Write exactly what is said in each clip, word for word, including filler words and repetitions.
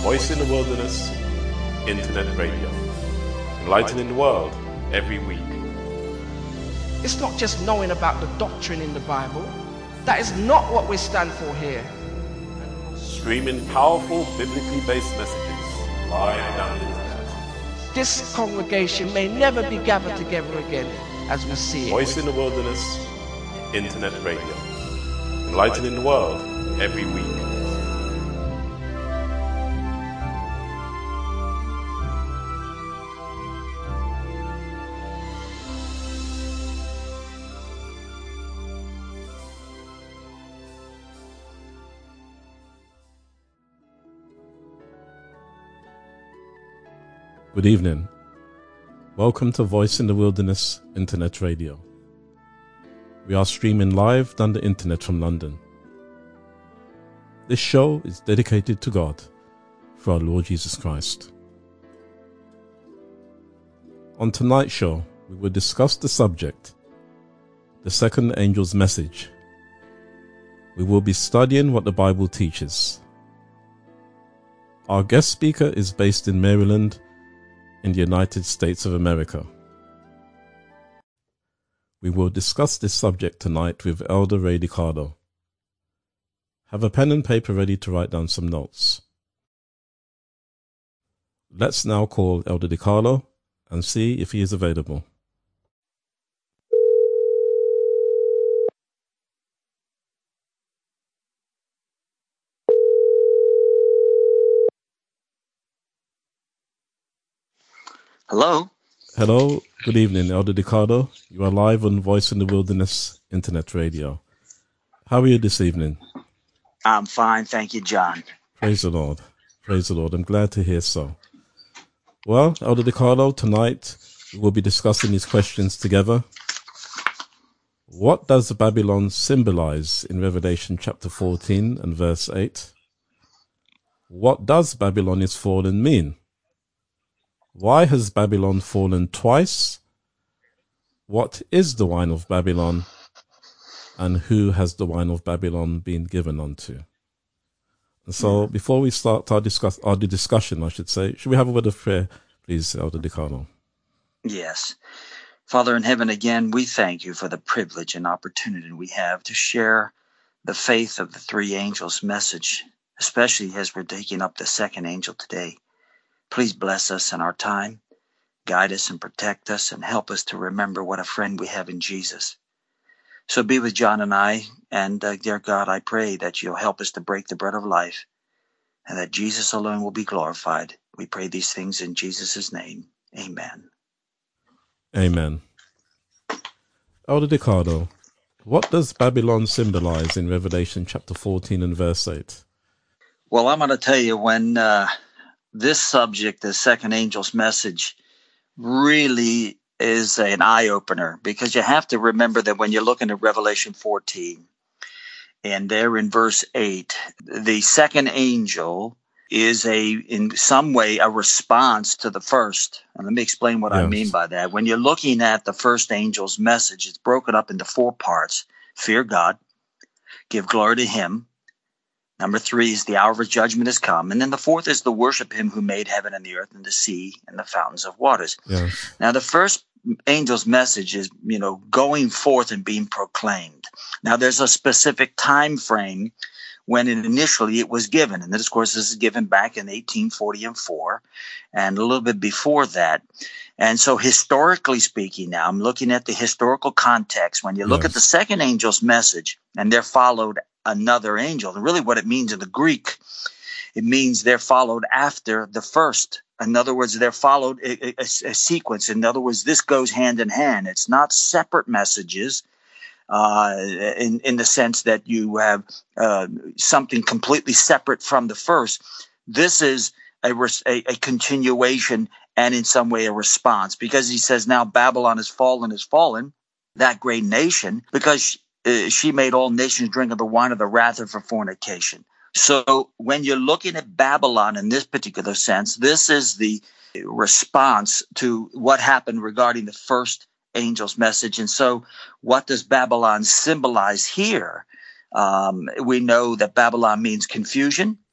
Voice in the Wilderness Internet Radio. Enlightening the world every week. It's not just knowing about the doctrine in the Bible. That is not what we stand for here. Streaming powerful biblically based messages live down the internet. This congregation may never be gathered together again as we see it. Voice in the Wilderness Internet Radio. Enlightening the world every week. Good evening. Welcome to Voice in the Wilderness Internet Radio. We are streaming live down the internet from London. This show is dedicated to God through our Lord Jesus Christ. On tonight's show, we will discuss the subject, the second angel's message. We will be studying what the Bible teaches. Our guest speaker is based in Maryland, in the United States of America. We will discuss this subject tonight with Elder Ray DiCarlo. Have a pen and paper ready to write down some notes. Let's now call Elder DiCarlo and see if he is available. Hello. Hello. Good evening, Elder DiCarlo. You are live on Voice in the Wilderness Internet Radio. How are you this evening? I'm fine, thank you, John. Praise the Lord. Praise the Lord. I'm glad to hear so. Well, Elder DiCarlo, tonight we will be discussing these questions together. What does Babylon symbolize in Revelation chapter fourteen and verse eight? What does Babylon is fallen mean? Why has Babylon fallen twice? What is the wine of Babylon? And who has the wine of Babylon been given unto? And so, before we start our, discuss, our discussion, I should say, should we have a word of prayer, please, Elder DiCarlo? Yes. Father in heaven, again, we thank you for the privilege and opportunity we have to share the faith of the three angels' message, especially as we're taking up the second angel today. Please bless us in our time, guide us and protect us, and help us to remember what a friend we have in Jesus. So be with John and I, and uh, dear God, I pray that you'll help us to break the bread of life, and that Jesus alone will be glorified. We pray these things in Jesus' name. Amen. Amen. Elder DiCarlo, what does Babylon symbolize in Revelation chapter fourteen and verse eight? Well, I'm going to tell you, when uh, this subject, the second angel's message, really is an eye-opener, because you have to remember that when you're looking at Revelation fourteen, and there in verse eight, the second angel is a, in some way, a response to the first. And let me explain what yes. I mean by that. When you're looking at the first angel's message, it's broken up into four parts. Fear God, give glory to him. Number three is the hour of his judgment has come. And then the fourth is to worship him who made heaven and the earth and the sea and the fountains of waters. Yes. Now, the first angel's message is, you know, going forth and being proclaimed. Now, there's a specific time frame when it initially it was given. And this, of course, this is given back in eighteen forty and four and a little bit before that. And so historically speaking, now I'm looking at the historical context. When you look yes. at the second angel's message, and there followed another angel, and really what it means in the Greek, it means they're followed after the first. In other words, they're followed a, a, a sequence. In other words, this goes hand in hand. It's not separate messages uh, in, in the sense that you have uh, something completely separate from the first. This is a, a, a continuation and in some way a response, because he says, now Babylon is fallen, is fallen, that great nation, because uh, she made all nations drink of the wine of the wrath of her fornication. So when you're looking at Babylon in this particular sense, this is the response to what happened regarding the first angel's message. And so what does Babylon symbolize here? Um, we know that Babylon means confusion.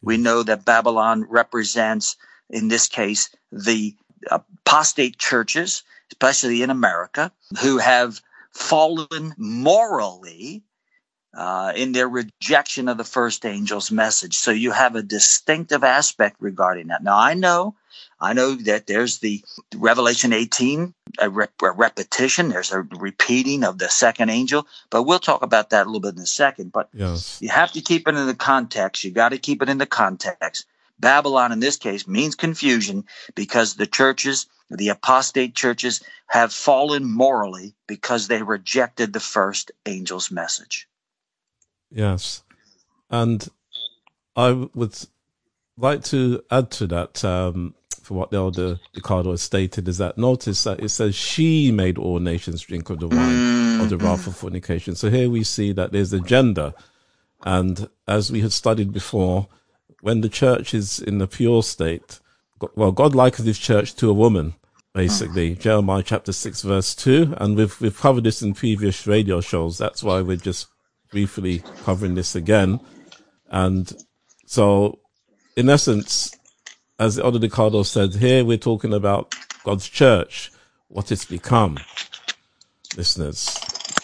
We know that Babylon represents, in this case, the apostate churches, especially in America, who have fallen morally uh, in their rejection of the first angel's message. So you have a distinctive aspect regarding that. Now, I know, I know that there's the Revelation eighteen, a, rep- a repetition. There's a repeating of the second angel, but we'll talk about that a little bit in a second. But Yes. You have to keep it in the context. You got to keep it in the context. Babylon, in this case, means confusion because the churches, the apostate churches, have fallen morally because they rejected the first angel's message. Yes. And I would like to add to that, um, for what the elder Ricardo has stated, is that notice that it says she made all nations drink of the wine mm-hmm. of the wrath of fornication. So here we see that there's a gender. And as we had studied before, when the church is in the pure state, well, God likens his church to a woman, basically. Jeremiah chapter six, verse two. And we've, we've covered this in previous radio shows. That's why we're just briefly covering this again. And so, in essence, as Elder Ricardo said, here we're talking about God's church, what it's become, listeners.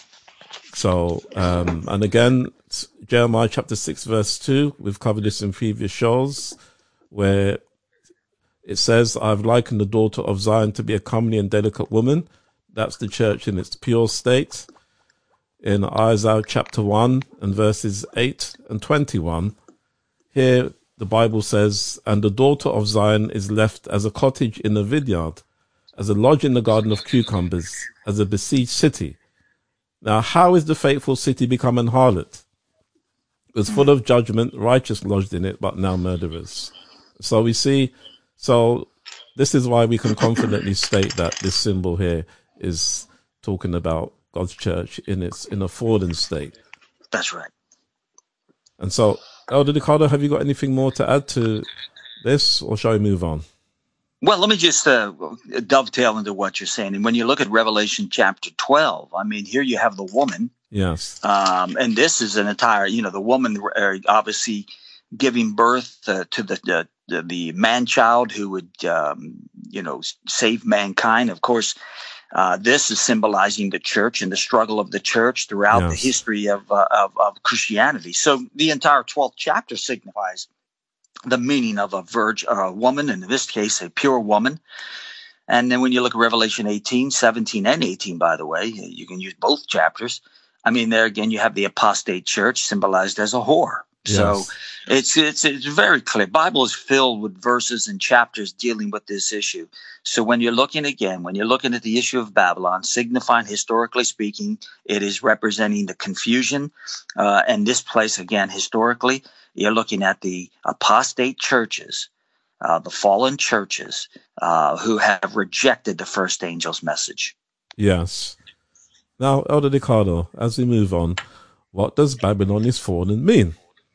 So, um, and again, Jeremiah chapter six, verse two, we've covered this in previous shows, where it says, I've likened the daughter of Zion to be a comely and delicate woman. That's the church in its pure state. In Isaiah chapter one and verses eight and twenty-one, here the Bible says, and the daughter of Zion is left as a cottage in a vineyard, as a lodge in the garden of cucumbers, as a besieged city. Now, how is the faithful city become an harlot? It was full of judgment, righteous lodged in it, but now murderers. So we see, so this is why we can confidently state that this symbol here is talking about God's church in its, in a fallen state. That's right. And so, Elder Ricardo, have you got anything more to add to this, or shall we move on? Well, let me just uh, dovetail into what you're saying. And when you look at Revelation chapter twelve, I mean, here you have the woman. Yes. Um, and this is an entire, you know, the woman uh, obviously giving birth uh, to the, the the the man-child who would, um, you know, save mankind. Of course, uh, this is symbolizing the church and the struggle of the church throughout yes. the history of, uh, of of Christianity. So the entire twelfth chapter signifies the meaning of a virgin, or a woman, and in this case, a pure woman. And then when you look at Revelation eighteen, seventeen, and eighteen, by the way, you can use both chapters. I mean, there again, you have the apostate church symbolized as a whore. Yes. So it's, it's, it's very clear. Bible is filled with verses and chapters dealing with this issue. So when you're looking again, when you're looking at the issue of Babylon, signifying historically speaking, it is representing the confusion. Uh, and this place, again, historically, you're looking at the apostate churches, uh, the fallen churches, uh, who have rejected the first angel's message. Yes. Now, Elder Ricardo, as we move on, what does Babylon is fallen mean?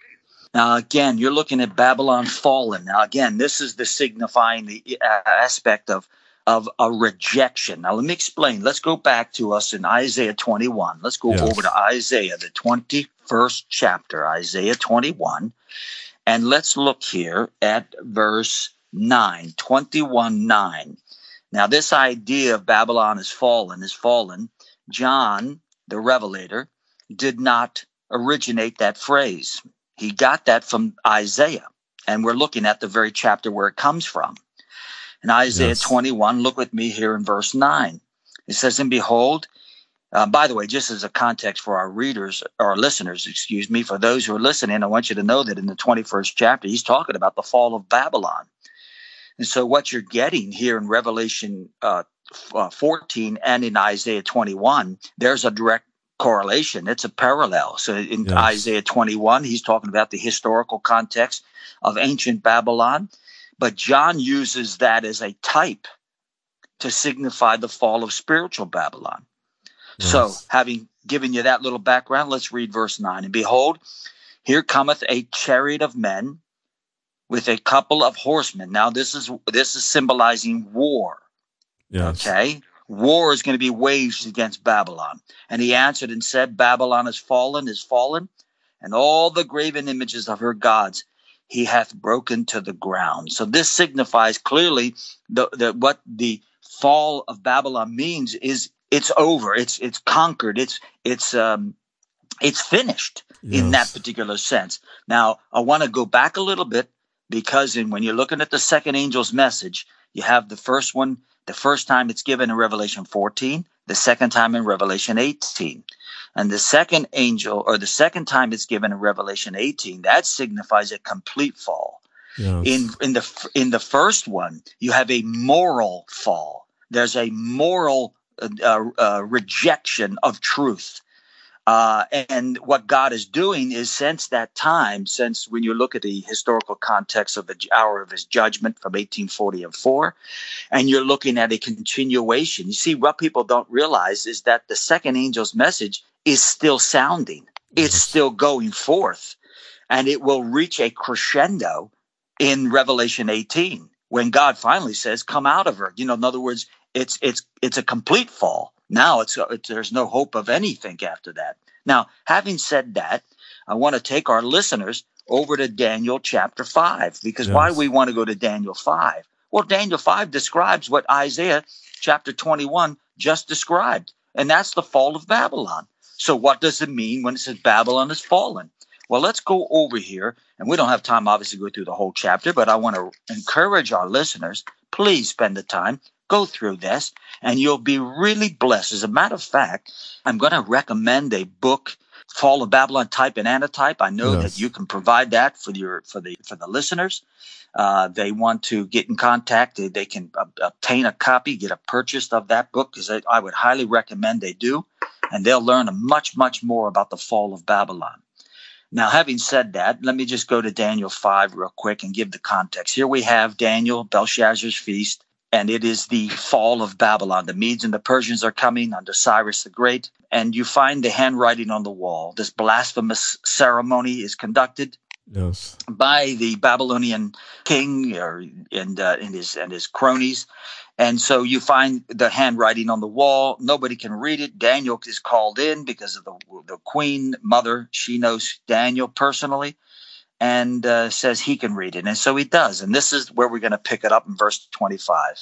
Now, again, you're looking at Babylon fallen. Now, again, this is the signifying the uh, aspect of, of a rejection. Now, let me explain. Let's go back to us in Isaiah twenty-one. Let's go yes. over to Isaiah, the twenty-first chapter, Isaiah twenty-one. And let's look here at verse nine, twenty-one nine. Now, this idea of Babylon is fallen, is fallen. John, the Revelator, did not originate that phrase. He got that from Isaiah, and we're looking at the very chapter where it comes from. In Isaiah yes. twenty-one, look with me here in verse nine. It says, and behold, uh, by the way, just as a context for our readers, or listeners, excuse me, for those who are listening, I want you to know that in the twenty-first chapter, he's talking about the fall of Babylon. And so what you're getting here in Revelation uh, fourteen and in Isaiah twenty-one, there's a direct correlation. It's a parallel. So in yes. Isaiah twenty-one, he's talking about the historical context of ancient Babylon, but John uses that as a type to signify the fall of spiritual Babylon. Yes. So having given you that little background, let's read verse nine. And behold, here cometh a chariot of men with a couple of horsemen. Now this is this is symbolizing war. Yes. Okay. War is going to be waged against Babylon. And he answered and said, Babylon is fallen, is fallen, and all the graven images of her gods. he hath broken to the ground. So this signifies clearly the, the what the fall of Babylon means is it's over, it's it's conquered, it's it's um it's finished. Yes. In that particular sense. Now I want to go back a little bit, because in, when you're looking at the second angel's message, you have the first one, the first time it's given in Revelation fourteen, the second time in Revelation eighteen. And the second angel, or the second time it's given in Revelation eighteen, that signifies a complete fall. Yes. In in the in the first one, you have a moral fall. There's a moral uh, uh, rejection of truth. Uh, and what God is doing is, since that time, since when you look at the historical context of the hour of his judgment from eighteen forty and four, and you're looking at a continuation, you see, what people don't realize is that the second angel's message is still sounding. It's still going forth, and it will reach a crescendo in Revelation eighteen, when God finally says, come out of her. You know, in other words, it's, it's, it's a complete fall. Now it's, it's there's no hope of anything after that. Now, having said that, I want to take our listeners over to Daniel chapter five, because yes. Why do we want to go to Daniel five? Well, Daniel five describes what Isaiah chapter twenty-one just described, and that's the fall of Babylon. So what does it mean when it says Babylon is fallen? Well, let's go over here, and we don't have time, obviously, to go through the whole chapter, but I want to encourage our listeners, please spend the time, go through this, and you'll be really blessed. As a matter of fact, I'm going to recommend a book, Fall of Babylon, Type and Antitype. I know yes. that you can provide that for your for the for the listeners. Uh, they want to get in contact. They, they can uh, obtain a copy, get a purchase of that book, because I, I would highly recommend they do, and they'll learn much, much more about the fall of Babylon. Now, having said that, let me just go to Daniel five real quick and give the context. Here we have Daniel, Belshazzar's feast. And it is the fall of Babylon. The Medes and the Persians are coming under Cyrus the Great. And you find the handwriting on the wall. This blasphemous ceremony is conducted yes. by the Babylonian king or, and, uh, and, his, and his cronies. And so you find the handwriting on the wall. Nobody can read it. Daniel is called in because of the, the queen mother. She knows Daniel personally. And uh, says he can read it. And so he does. And this is where we're going to pick it up in verse twenty-five.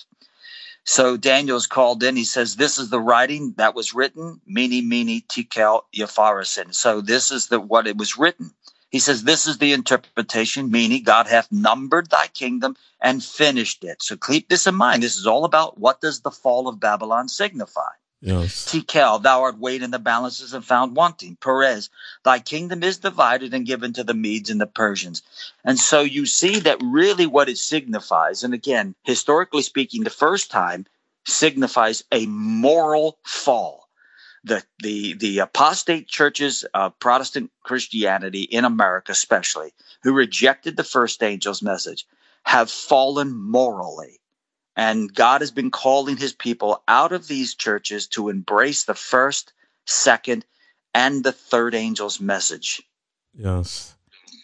So Daniel's called in. He says, this is the writing that was written, Mene, Mene, Tekel, Upharsin. So this is the what it was written. He says, this is the interpretation, meaning God hath numbered thy kingdom and finished it. So keep this in mind. This is all about what does the fall of Babylon signify. Yes. Tekel, thou art weighed in the balances and found wanting. Perez, thy kingdom is divided and given to the Medes and the Persians. And so you see that really what it signifies, and again, historically speaking, the first time signifies a moral fall. The the the apostate churches of Protestant Christianity in America especially, who rejected the first angel's message, have fallen morally. And God has been calling his people out of these churches to embrace the first, second, and the third angel's message. Yes.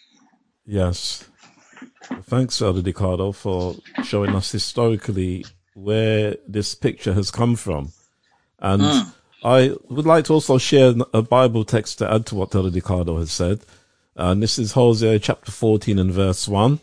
Yes. Thanks, Elder Ricardo, for showing us historically where this picture has come from. And mm. I would like to also share a Bible text to add to what Elder Ricardo has said. And this is Hosea chapter fourteen and verse one.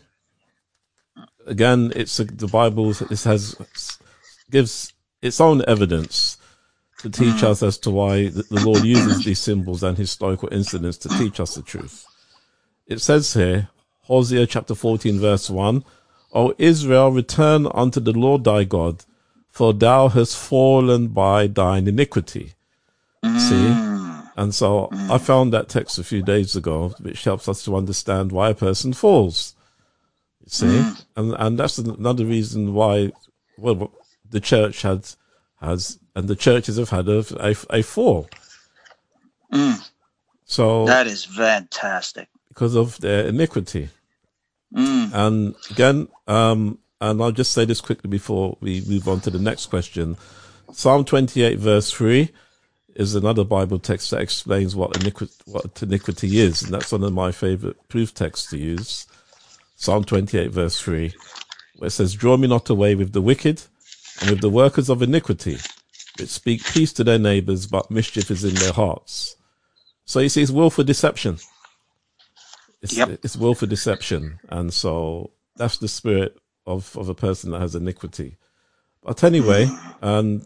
Again, it's a, the Bible. This has gives its own evidence to teach us as to why the, the Lord uses these symbols and historical incidents to teach us the truth. It says here, Hosea chapter fourteen, verse one, O Israel, return unto the Lord thy God, for thou hast fallen by thine iniquity. See? And so I found that text a few days ago, which helps us to understand why a person falls. See, mm. and and that's another reason why, well, the church had has and the churches have had a a, a fall. Mm. So that is fantastic because of their iniquity. Mm. And again, um, and I'll just say this quickly before we move on to the next question. Psalm twenty-eight, verse three, is another Bible text that explains what iniquity what iniquity is, and that's one of my favorite proof texts to use. Psalm twenty-eight, verse three, where it says, draw me not away with the wicked and with the workers of iniquity, which speak peace to their neighbors, but mischief is in their hearts. So you see, it's willful deception. It's, Yep. it's willful deception. And so that's the spirit of, of a person that has iniquity. But anyway, and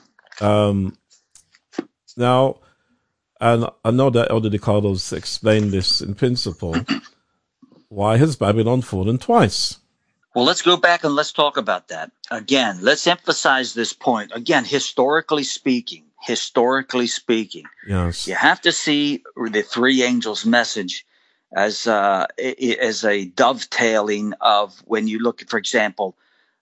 um, now, and I know that Elder Ricardo's explained this in principle. Why has Babylon fallen twice? Well, let's go back and let's talk about that. Again, let's emphasize this point. Again, historically speaking, historically speaking, Yes. you have to see the three angels' message as uh, as a dovetailing of when you look at, for example,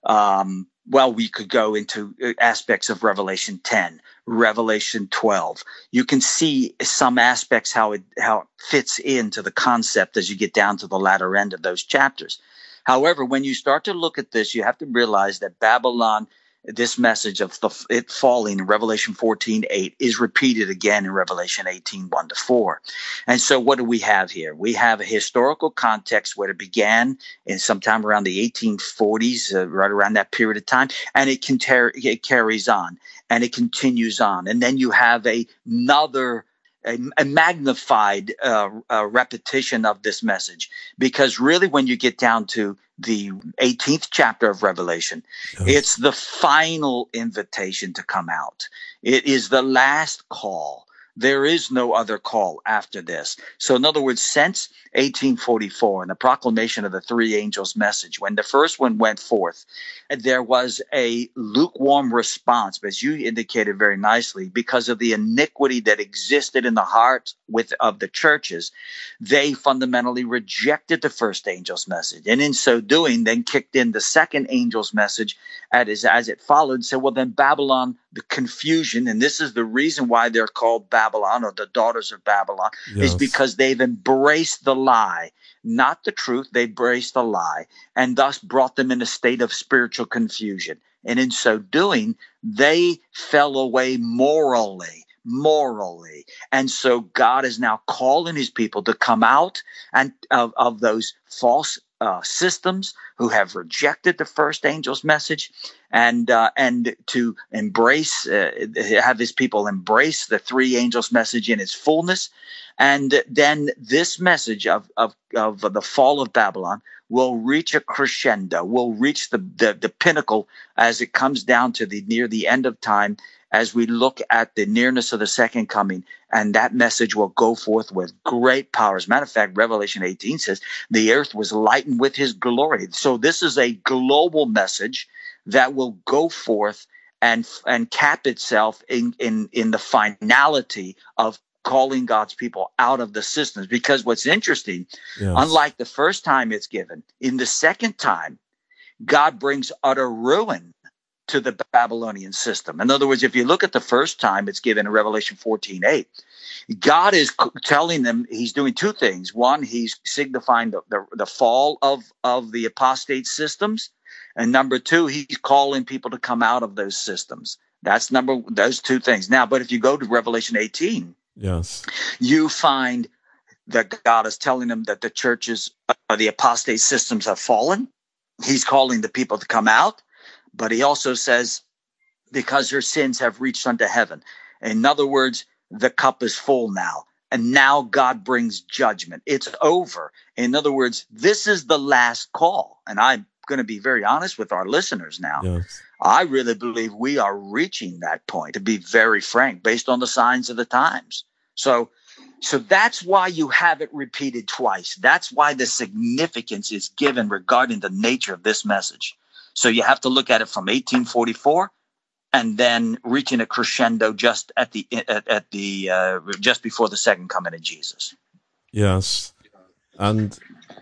um, well, we could go into aspects of Revelation ten, Revelation twelve. You can see some aspects how it how it fits into the concept as you get down to the latter end of those chapters. However, when you start to look at this, you have to realize that Babylon, this message of the, it falling in Revelation fourteen eight is repeated again in Revelation eighteen one to four. And so what do we have here? We have a historical context where it began in sometime around the eighteen forties, uh, right around that period of time, and it, can tar- it carries on and it continues on. And then you have a, another A, a magnified uh, uh, repetition of this message, because really when you get down to the eighteenth chapter of Revelation, Yes. it's the final invitation to come out. It is the last call. There is no other call after this. So in other words, since eighteen forty-four and the proclamation of the three angels' message, when the first one went forth, there was a lukewarm response, as you indicated very nicely, because of the iniquity that existed in the heart with of the churches. They fundamentally rejected the first angel's message, and in so doing, then kicked in the second angel's message as, as it followed. And said, well, then Babylon, the confusion, and this is the reason why they're called Babylon, or the daughters of Babylon, Yes. is because they've embraced the lie, not the truth. They embraced the lie, and thus brought them in a state of spiritual confusion. And in so doing, they fell away morally, morally. And so God is now calling his people to come out and of, of those false uh, systems who have rejected the first angel's message, and uh, and to embrace, uh, have his people embrace the three angels' message in its fullness. And then this message of, of, of the fall of Babylon will reach a crescendo, will reach the, the, the pinnacle as it comes down to the near the end of time, as we look at the nearness of the second coming. And that message will go forth with great power. As a matter of fact, Revelation eighteen says the earth was lightened with his glory. So this is a global message that will go forth and, and cap itself in, in, in the finality of calling God's people out of the systems. Because what's interesting, Yes. unlike the first time it's given, in the second time, God brings utter ruin to the Babylonian system. In other words, if you look at the first time it's given in Revelation fourteen eight, God is telling them he's doing two things. One, he's signifying the, the, the fall of, of the apostate systems. And number two, he's calling people to come out of those systems. That's number, those two things. Now, but if you go to Revelation eighteen, Yes. you find that God is telling them that the churches, uh, the apostate systems have fallen. He's calling the people to come out, but he also says, because their sins have reached unto heaven. In other words, the cup is full now, and now God brings judgment. It's over. In other words, this is the last call. And I'm going to be very honest with our listeners now. Yes. I really believe we are reaching that point, to be very frank, based on the signs of the times. So, so that's why you have it repeated twice. That's why the significance is given regarding the nature of this message. So you have to look at it from eighteen forty-four, and then reaching a crescendo just at the at, at the uh, just before the second coming of Jesus. Yes. And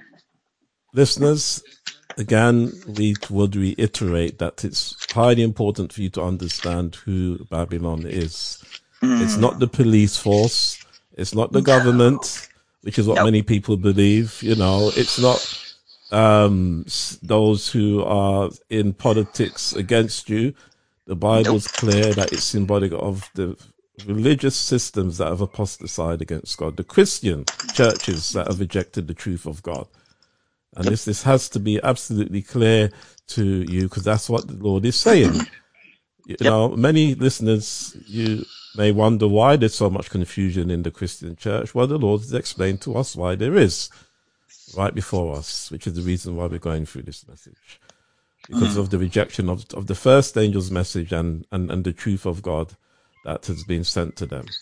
listeners, again, we would reiterate that it's highly important for you to understand who Babylon is. Mm. It's not the police force. It's not the no. government, which is what nope. many people believe. You know, it's not um, those who are in politics against you. The Bible's nope. clear that it's symbolic of the religious systems that have apostatized against God, the Christian churches that have rejected the truth of God. And this, this has to be absolutely clear to you, because that's what the Lord is saying. You yep. know, many listeners, you may wonder why there's so much confusion in the Christian church. Well, the Lord has explained to us why there is. right before us, which is the reason why we're going through this message. Because mm. of the rejection of, of the first angel's message and, and, and the truth of God that has been sent to them.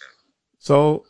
So,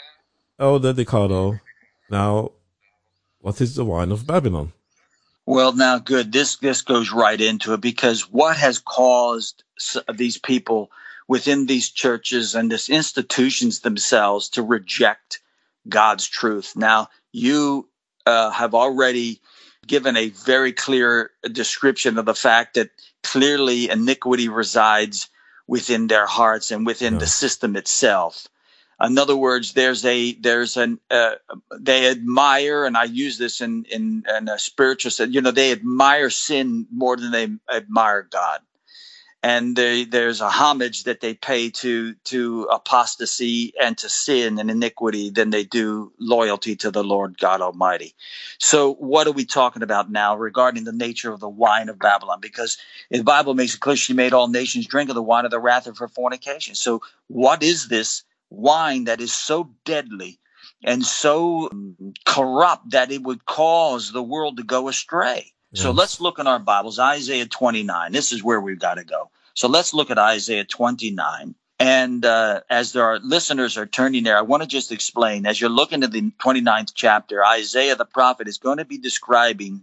Elder Ricardo, now, what is the wine of Babylon? Well, now, good. This this goes right into it, because what has caused these people within these churches and these institutions themselves to reject God's truth? Now, you uh, have already given a very clear description of the fact that clearly iniquity resides within their hearts and within yeah. the system itself. In other words, there's a there's an uh, they admire, and I use this in in, in a spiritual sense. You know, they admire sin more than they admire God, and they, there's a homage that they pay to to apostasy and to sin and iniquity than they do loyalty to the Lord God Almighty. So, what are we talking about now regarding the nature of the wine of Babylon? Because the Bible makes it clear she made all nations drink of the wine of the wrath of her fornication. So, what is this wine that is so deadly and so corrupt that it would cause the world to go astray? Yes. So let's look in our Bibles, Isaiah twenty-nine. This is where we've got to go. So let's look at Isaiah twenty-nine. And uh, as our listeners are turning there, I want to just explain, as you're looking at the twenty-ninth chapter, Isaiah the prophet is going to be describing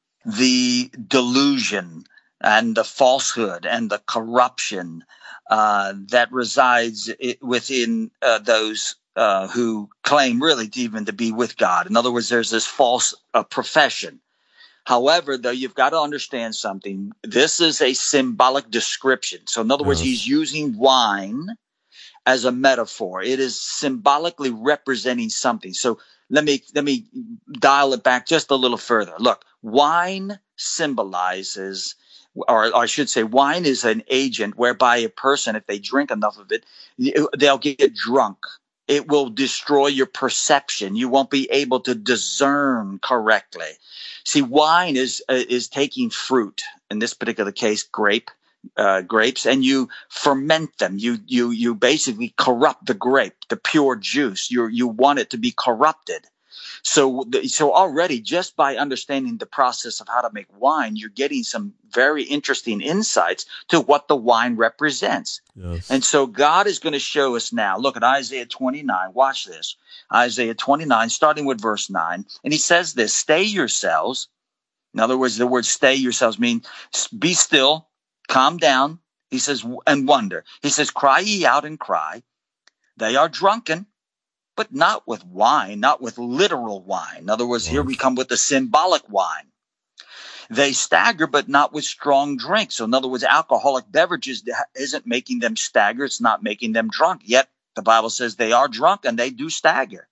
the delusion and the falsehood and the corruption uh, that resides within uh, those uh, who claim really to even to be with God. In other words, there's this false uh, profession. However, though, you've got to understand something. This is a symbolic description. So in other words, Yes. he's using wine as a metaphor. It is symbolically representing something. So let me let me dial it back just a little further. Look, wine symbolizes, or I should say, wine is an agent whereby a person, if they drink enough of it, they'll get drunk. It will destroy your perception. You won't be able to discern correctly. See, wine is uh, is taking fruit, in this particular case, grape, uh, grapes, and you ferment them. You you you basically corrupt the grape, the pure juice. You you want it to be corrupted. So so already, just by understanding the process of how to make wine, you're getting some very interesting insights to what the wine represents. Yes. And so God is going to show us now. Look at Isaiah twenty-nine. Watch this. Isaiah twenty-nine, starting with verse nine. And he says this, stay yourselves. In other words, the word stay yourselves means be still, calm down. He says, and wonder. He says, cry ye out and cry. They are drunken, but not with wine, not with literal wine. In other words, here we come with the symbolic wine. They stagger, but not with strong drink. So in other words, alcoholic beverages isn't making them stagger. It's not making them drunk. Yet the Bible says they are drunk and they do stagger.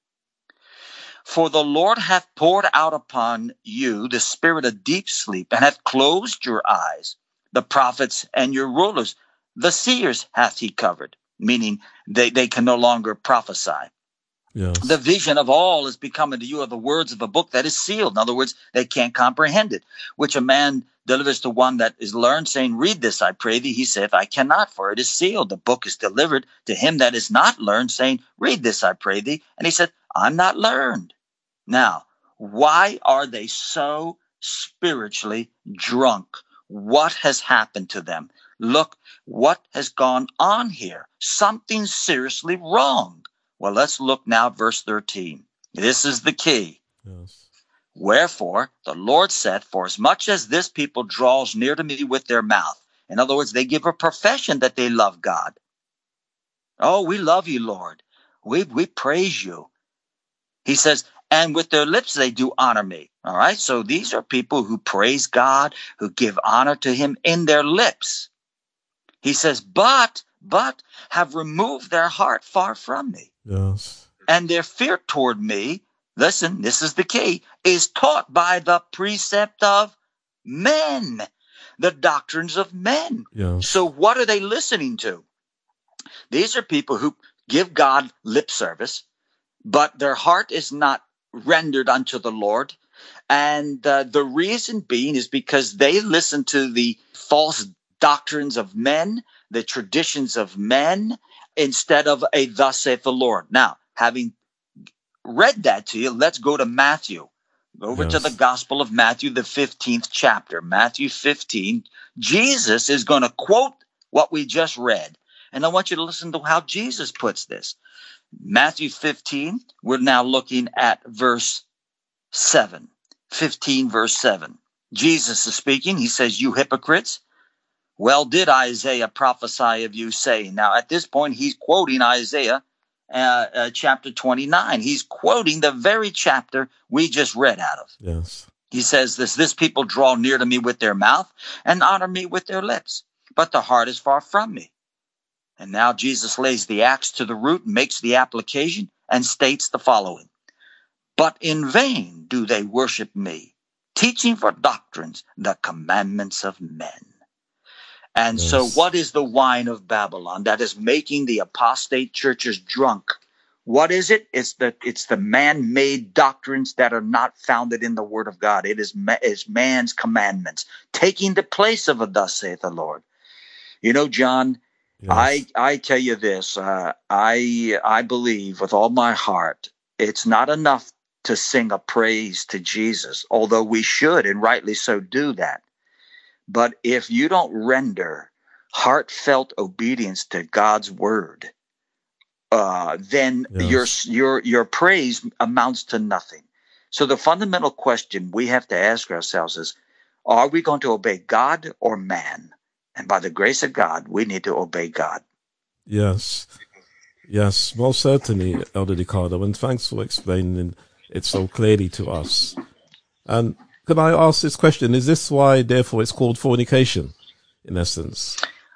For the Lord hath poured out upon you the spirit of deep sleep, and hath closed your eyes, the prophets and your rulers. The seers hath he covered, meaning they, they can no longer prophesy. Yes. The vision of all is become unto you of the words of a book that is sealed. In other words, they can't comprehend it, which a man delivers to one that is learned, saying, read this, I pray thee. He saith, I cannot, for it is sealed. The book is delivered to him that is not learned, saying, read this, I pray thee. And he said, I'm not learned. Now, why are they so spiritually drunk? What has happened to them? Look, what has gone on here? Something seriously wrong. Well, let's look now at verse thirteen. This is the key. Yes. Wherefore, the Lord saith, for as much as this people draws near to me with their mouth. In other words, they give a profession that they love God. Oh, we love you, Lord. We, we praise you. He says, and with their lips they do honor me. All right. So these are people who praise God, who give honor to him in their lips. He says, but, but have removed their heart far from me. Yes. And their fear toward me, listen, this is the key, is taught by the precept of men, the doctrines of men. Yes. So what are they listening to? These are people who give God lip service, but their heart is not rendered unto the Lord. And uh, the reason being is because they listen to the false doctrines of men, the traditions of men, instead of a thus saith the Lord. Now, having read that to you, let's go to Matthew. Over Yes. to the Gospel of Matthew, the fifteenth chapter. Matthew fifteen. Jesus is going to quote what we just read. And I want you to listen to how Jesus puts this. Matthew fifteen, we're now looking at verse seven. fifteen, verse seven. Jesus is speaking. He says, "You hypocrites, well did Isaiah prophesy of you, saying." Now, at this point, he's quoting Isaiah uh, uh, chapter twenty-nine. He's quoting the very chapter we just read out of. Yes. He says this, "This people draw near to me with their mouth and honor me with their lips, but the heart is far from me." And now Jesus lays the axe to the root, makes the application, and states the following: "But in vain do they worship me, teaching for doctrines the commandments of men." And Yes. so what is the wine of Babylon that is making the apostate churches drunk? What is it? It's the it's the man-made doctrines that are not founded in the Word of God. It is, ma- is man's commandments, taking the place of a "thus saith the Lord." You know, John, Yes. I I tell you this. Uh, I I believe with all my heart, it's not enough to sing a praise to Jesus, although we should and rightly so do that. But if you don't render heartfelt obedience to God's word, uh, then Yes. your your your praise amounts to nothing. So the fundamental question we have to ask ourselves is: are we going to obey God or man? And by the grace of God, we need to obey God. Yes. Yes, most certainly, Elder Ricardo, and thanks for explaining it so clearly to us. And can I ask this question? Is this why, therefore, it's called fornication, in essence?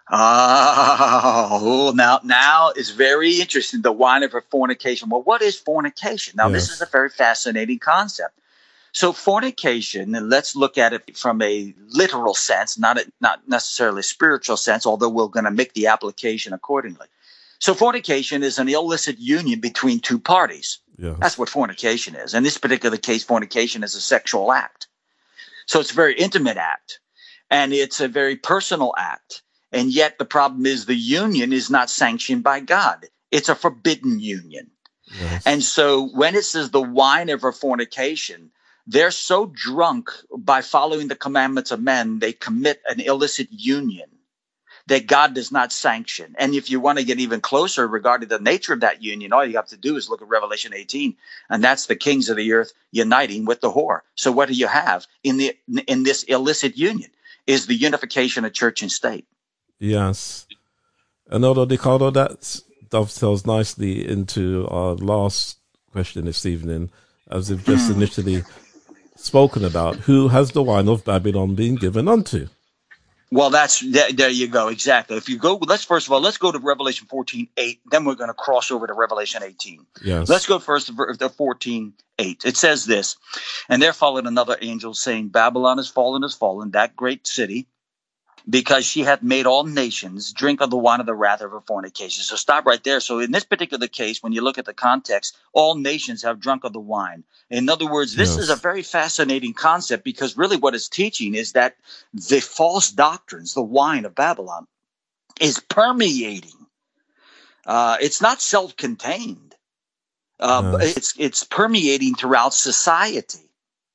Oh, now, now it's very interesting. The wine of fornication. Well, what is fornication? Now, this Yes. is a very fascinating concept. So fornication, and let's look at it from a literal sense, not a, not necessarily a spiritual sense, although we're going to make the application accordingly. So fornication is an illicit union between two parties. Yes. That's what fornication is. In this particular case, fornication is a sexual act. So it's a very intimate act, and it's a very personal act. And yet the problem is the union is not sanctioned by God. It's a forbidden union. Yes. And so when it says the wine of her fornication, they're so drunk by following the commandments of men, they commit an illicit union that God does not sanction. And if you want to get even closer regarding the nature of that union, all you have to do is look at Revelation eighteen, and that's the kings of the earth uniting with the whore. So what do you have in the in this illicit union is the unification of church and state. Yes. And Elder Ricardo, that dovetails nicely into our last question this evening, as we've just initially spoken about. Who has the wine of Babylon been given unto? Well, that's there, there you go. Exactly. If you go, let's first of all, let's go to Revelation fourteen eight. Then we're going to cross over to Revelation eighteen. Yes. Let's go first to the fourteen eight. It says this, "And there followed another angel saying, Babylon is fallen, is fallen, that great city, because she hath made all nations drink of the wine of the wrath of her fornication." So stop right there. So in this particular case, when you look at the context, all nations have drunk of the wine. In other words, this Yes. is a very fascinating concept, because really what it's teaching is that the false doctrines, the wine of Babylon, is permeating. Uh, it's not self-contained. Uh, but Yes. it's it's permeating throughout society.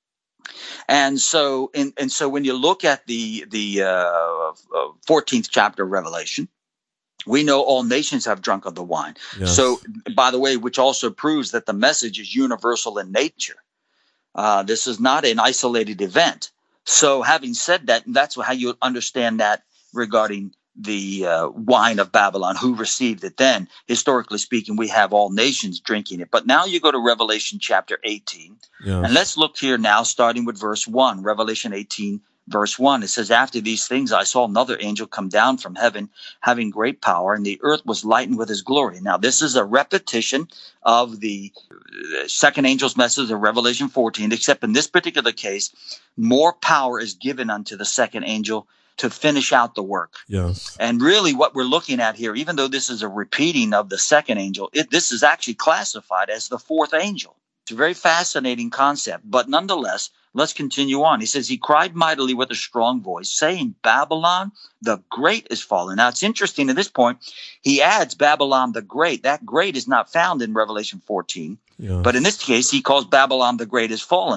And so, and, and so, when you look at the the uh, fourteenth chapter of Revelation, we know all nations have drunk of the wine. Yes. So, by the way, which also proves that the message is universal in nature. Uh, this is not an isolated event. So, having said that, that's how you understand that regarding the uh, wine of Babylon, who received it then. Historically speaking, we have all nations drinking it. But now you go to Revelation chapter eighteen. Yes. And let's look here now, starting with verse one, Revelation eighteen, verse one. It says, "After these things I saw another angel come down from heaven, having great power, and the earth was lightened with his glory." Now, this is a repetition of the second angel's message of Revelation fourteen, except in this particular case, more power is given unto the second angel to finish out the work. Yes. And really what we're looking at here, even though this is a repeating of the second angel, it, this is actually classified as the fourth angel. It's a very fascinating concept, but nonetheless, let's continue on. He says, "He cried mightily with a strong voice, saying, Babylon the Great is fallen." Now, it's interesting at this point, he adds Babylon the Great. That great is not found in Revelation fourteen, Yes. but in this case, he calls Babylon the Great is fallen.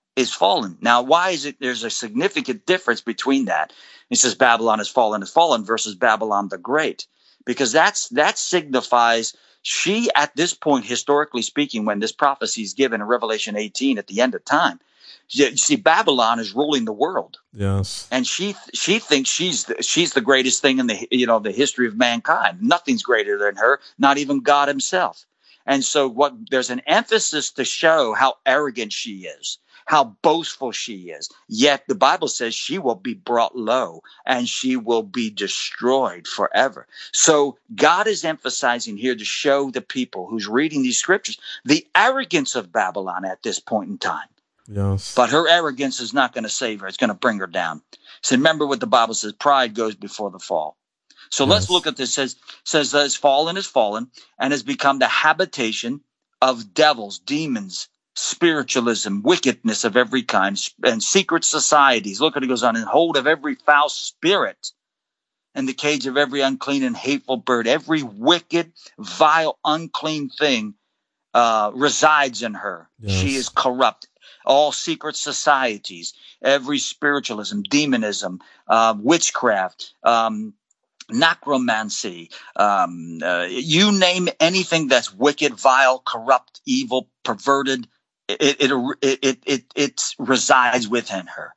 is fallen. Now, why is it there's a significant difference between that? It says Babylon is fallen is fallen versus Babylon the Great, because that's that signifies she, at this point, historically speaking, when this prophecy is given in Revelation eighteen at the end of time, you see, Babylon is ruling the world. Yes, and she she thinks she's the, she's the greatest thing in the you know the history of mankind. Nothing's greater than her, not even God Himself. And so, what there's an emphasis to show how arrogant she is, how boastful she is. Yet the Bible says she will be brought low and she will be destroyed forever. So God is emphasizing here to show the people who's reading these scriptures the arrogance of Babylon at this point in time. yes. But her arrogance is not going to save her. It's going to bring her down. So remember what the Bible says, pride goes before the fall. So Yes. let's look at this. It says, says that it's fallen is fallen and has become the habitation of devils, demons, spiritualism, wickedness of every kind, and secret societies. Look what it goes on, in hold of every foul spirit, and the cage of every unclean and hateful bird. Every wicked, vile, unclean thing uh, resides in her. Yes. She is corrupt. All secret societies, every spiritualism, demonism, uh, witchcraft, um, necromancy, um, uh, you name anything that's wicked, vile, corrupt, evil, perverted, it it it it, it, it resides within her.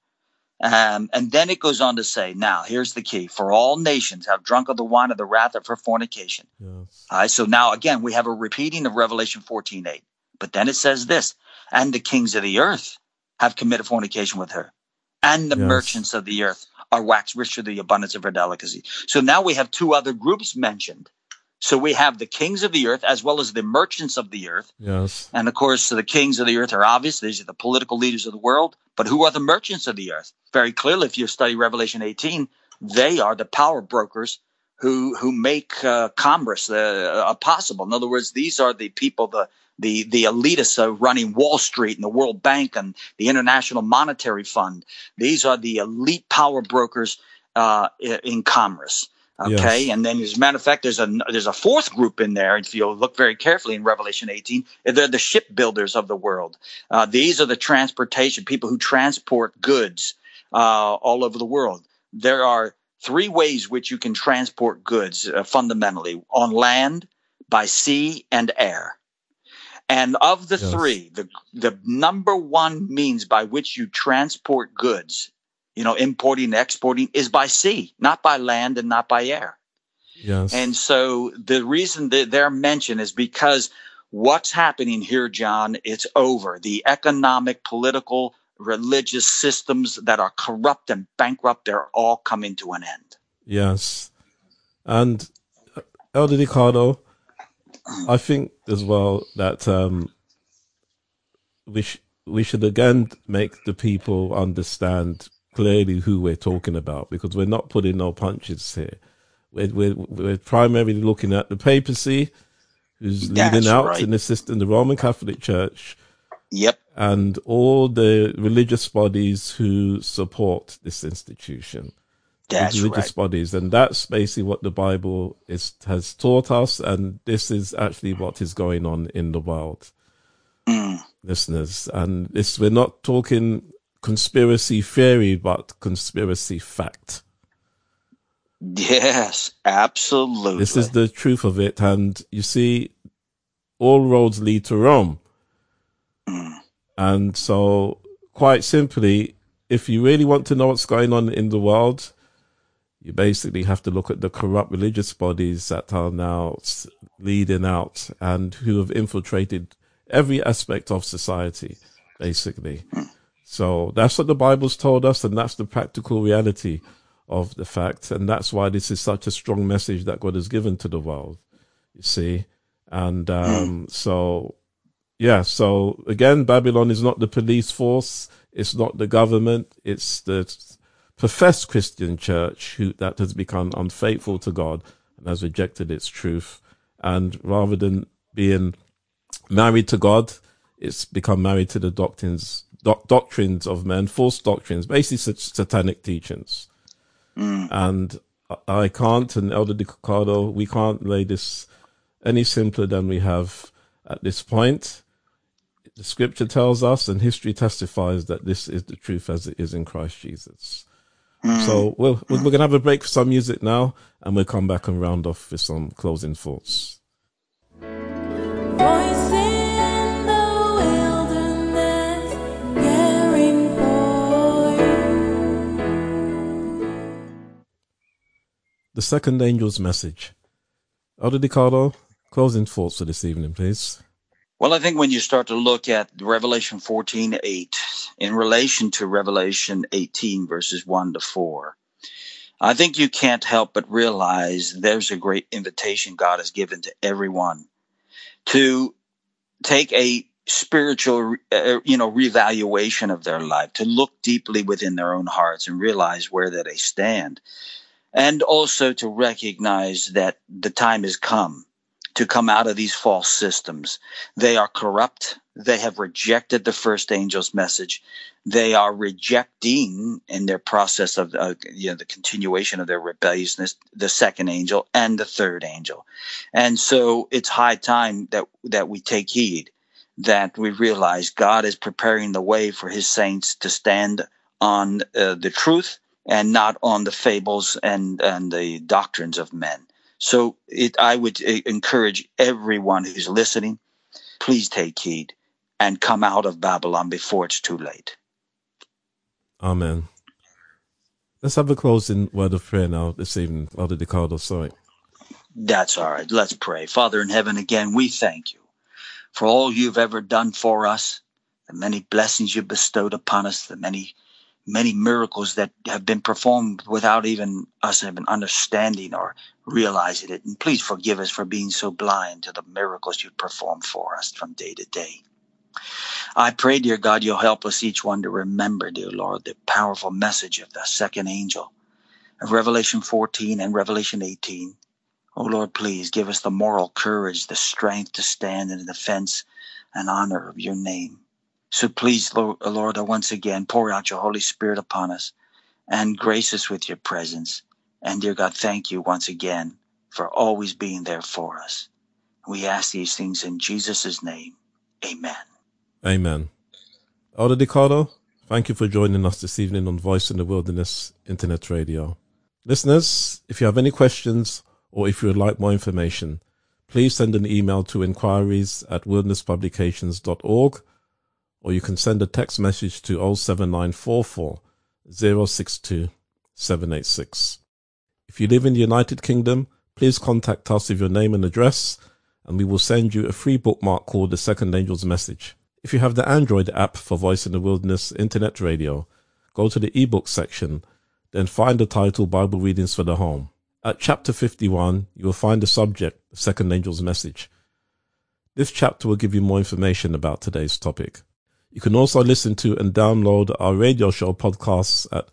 Um, and then it goes on to say, now here's the key: for all nations have drunk of the wine of the wrath of her fornication. Yes. All right, so now again we have a repeating of Revelation fourteen eight. But then it says this: and the kings of the earth have committed fornication with her, and the Yes. merchants of the earth are waxed rich through the abundance of her delicacy. So now we have two other groups mentioned. So we have the kings of the earth as well as the merchants of the earth. Yes. And of course, the kings of the earth are obvious. These are the political leaders of the world. But who are the merchants of the earth? Very clearly, if you study Revelation eighteen, they are the power brokers who who make uh, commerce uh, uh, possible. In other words, these are the people, the the the elitists are running Wall Street and the World Bank and the International Monetary Fund. These are the elite power brokers uh, in commerce. Okay, Yes. and then as a matter of fact, there's a there's a fourth group in there. If you look very carefully in Revelation eighteen, they're the shipbuilders of the world. Uh, these are the transportation people who transport goods uh, all over the world. There are three ways which you can transport goods uh, fundamentally: on land, by sea, and air. And of the Yes. three, the the number one means by which you transport goods, you know, importing and exporting, is by sea, not by land and not by air. Yes. And so the reason that they're mentioned is because what's happening here, John, it's over. The economic, political, religious systems that are corrupt and bankrupt, they're all coming to an end. Yes. And uh, Elder Ricardo, I think as well that um, we sh- we should again make the people understand clearly who we're talking about, because we're not putting no punches here. We're we're, we're primarily looking at the papacy, who's That's leading out right. in assisting the Roman Catholic Church, Yep. and all the religious bodies who support this institution. That's Religious right. bodies, and that's basically what the Bible is has taught us, and this is actually what is going on in the world, Mm. listeners. And this, we're not talking conspiracy theory, but conspiracy fact. Yes, absolutely. This is the truth of it, and you see, all roads lead to Rome. Mm. And so, quite simply, if you really want to know what's going on in the world, you basically have to look at the corrupt religious bodies that are now s- leading out and who have infiltrated every aspect of society, basically. So that's what the Bible's told us, and that's the practical reality of the fact. And that's why this is such a strong message that God has given to the world, you see. And um, so, yeah, so again, Babylon is not the police force, it's not the government, it's the professed Christian church who that has become unfaithful to God and has rejected its truth. And rather than being married to God, it's become married to the doctrines doc, doctrines of men, false doctrines, basically sat- satanic teachings. Mm. And I I can't, and Elder Ricardo, we can't lay this any simpler than we have at this point. The scripture tells us and history testifies that this is the truth as it is in Christ Jesus. Mm. So we'll, we're going to have a break for some music now, and we'll come back and round off with some closing thoughts. Voice in the wilderness, caring for you. The second angel's message. Elder DiCarlo, closing thoughts for this evening, please. Well, I think when you start to look at Revelation fourteen eight in relation to Revelation eighteen, verses one to four, I think you can't help but realize there's a great invitation God has given to everyone to take a spiritual, uh, you know, reevaluation of their life, to look deeply within their own hearts and realize where that they stand, and also to recognize that the time has come to come out of these false systems. They are corrupt. They have rejected the first angel's message. They are rejecting in their process of uh, you know, the continuation of their rebelliousness, the second angel and the third angel. And so it's high time that, that we take heed, that we realize God is preparing the way for his saints to stand on uh, the truth and not on the fables and, and the doctrines of men. So it, I would encourage everyone who's listening, please take heed and come out of Babylon before it's too late. Amen. Let's have a closing word of prayer now this evening. Elder DiCarlo, sorry. That's all right. Let's pray. Father in heaven, again, we thank you for all you've ever done for us, the many blessings you've bestowed upon us, the many many miracles that have been performed without even us even understanding or realizing it. And please forgive us for being so blind to the miracles you perform for us from day to day. I pray, dear God, you'll help us each one to remember, dear Lord, the powerful message of the second angel of Revelation fourteen and Revelation eighteen. Oh, Lord, please give us the moral courage, the strength to stand in the defense and honor of your name. So please, Lord, once again, pour out your Holy Spirit upon us and grace us with your presence. And dear God, thank you once again for always being there for us. We ask these things in Jesus' name. Amen. Amen. Elder DiCarlo, thank you for joining us this evening on Voice in the Wilderness Internet Radio. Listeners, if you have any questions or if you would like more information, please send an email to inquiries at wilderness publications dot org. Or you can send a text message to oh seven nine four four, oh six two, seven eight six. If you live in the United Kingdom, please contact us with your name and address, and we will send you a free bookmark called The Second Angel's Message. If you have the Android app for Voice in the Wilderness Internet Radio, go to the ebook section, then find the title Bible Readings for the Home. At chapter fifty-one, you will find the subject, The Second Angel's Message. This chapter will give you more information about today's topic. You can also listen to and download our radio show podcasts at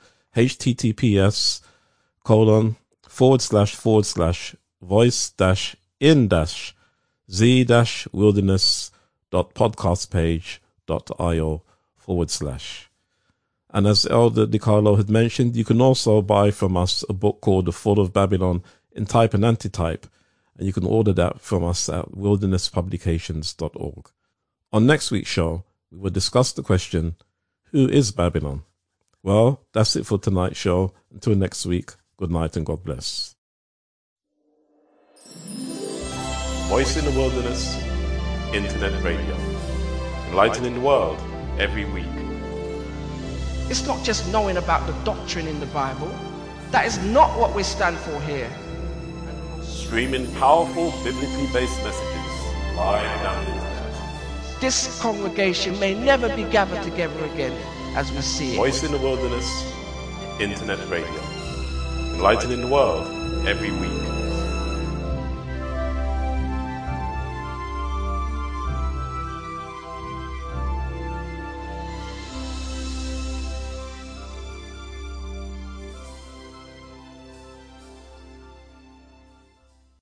https colon forward slash forward slash voice dash in dash z dash wilderness dot podcast page dot io forward slash. And as Elder DiCarlo had mentioned, you can also buy from us a book called The Fall of Babylon in Type and Antitype, and you can order that from us at wilderness publications dot org. On next week's show, we will discuss the question, who is Babylon? Well, that's it for tonight's show. Until next week, good night and God bless. Voice in the Wilderness Internet Radio. Enlightening the world every week. It's not just knowing about the doctrine in the Bible. That is not what we stand for here. Streaming powerful biblically based messages live down the internet. This congregation may never be gathered together again as we see it. Voice in the Wilderness Internet Radio. Enlightening the world every week.